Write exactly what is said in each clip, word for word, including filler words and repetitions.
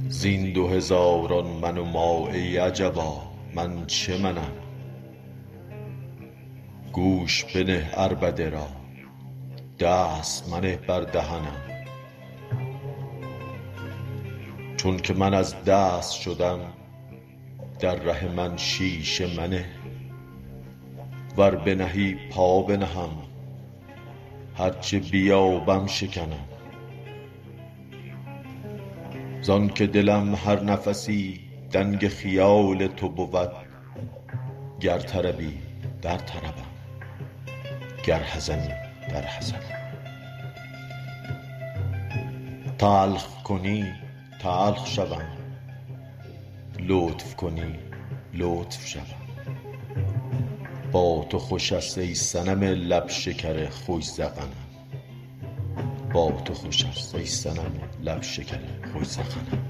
زین دو هزاران من و ما ای عجبا من چه منم؟ گوش بنه عربده را دست منه بر دهنم. چون که من از دست شدم در ره من شیشه منه. ور بنهی پا بنهم هرچه بیابم شکنم. زان که دلم هر نفسی دنگ خیال تو بود. گر طربی در طربم گر حزنی در حزنم. تلخ کنی تلخ شوم لطف کنی لطف شوم. با تو خوش است ای صنم لب شکر خوش ذقنم. با تو خوش است ای صنم لب شکر خوش ذقنم.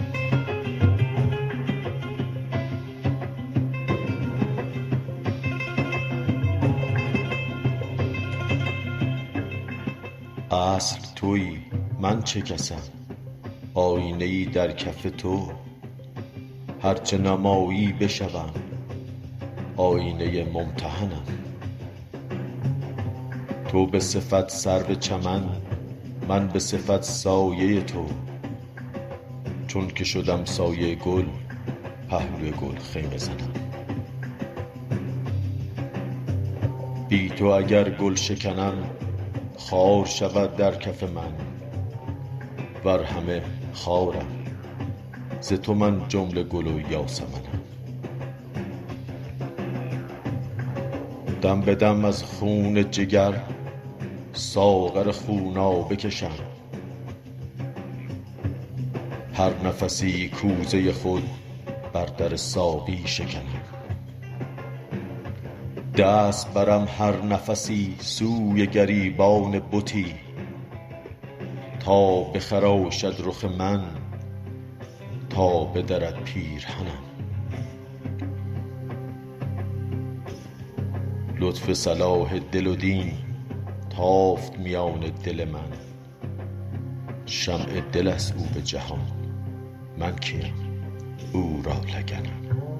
اصل تویی من چه کسم آیینه ای در کف تو. هرچه نمایی بشوم آیینه ممتحنم. تو به صفت سرو چمن من به صفت سایه تو. چون که شدم سایه گل پهلوی گل خیمه زنم. بی تو اگر گل شکنم خار شود در کف من. ور همه خارم ز تو من جمله گل و یاسمنم. دم به دم از خون جگر ساغر خونابه کشم. هر نفسی کوزه خود بر در ساقی شکنم. دست برم هر نفسی سوی گریبان بتی. تا بخراشد رخ من تا بدرد پیرهنم. لطف صلاح دل و دین تافت میان دل من. شمع دل است او به جهان من کیم او را لگنم.